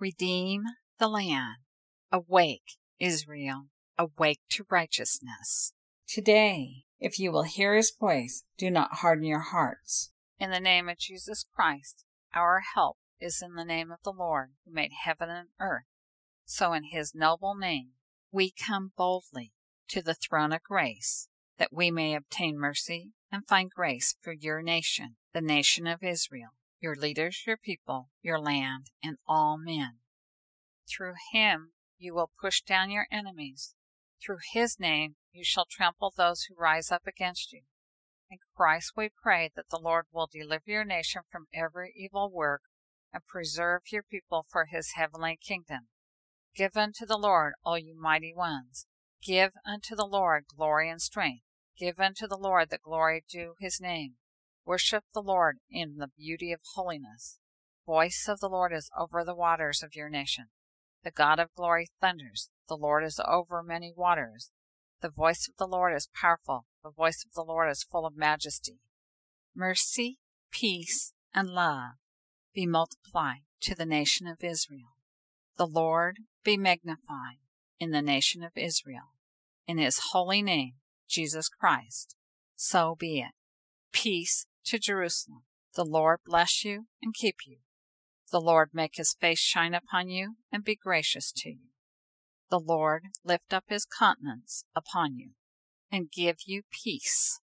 Redeem the land. Awake, Israel, awake to righteousness. Today, if you will hear his voice, do not harden your hearts. In the name of Jesus Christ, our help is in the name of the Lord who made heaven and earth. So in his noble name, we come boldly to the throne of grace, that we may obtain mercy and find grace for your nation, the nation of Israel, your leaders, your people, your land, and all men. Through him you will push down your enemies. Through his name you shall trample those who rise up against you. In Christ we pray that the Lord will deliver your nation from every evil work and preserve your people for his heavenly kingdom. Give unto the Lord, all you mighty ones. Give unto the Lord glory and strength. Give unto the Lord the glory due his name. Worship the Lord in the beauty of holiness. Voice of the Lord is over the waters of your nation. The God of glory thunders. The Lord is over many waters. The voice of the Lord is powerful. The voice of the Lord is full of majesty. Mercy, peace, and love be multiplied to the nation of Israel. The Lord be magnified in the nation of Israel. In his holy name, Jesus Christ. So be it. Peace to Jerusalem. The Lord bless you and keep you. The Lord make his face shine upon you and be gracious to you. The Lord lift up his countenance upon you and give you peace.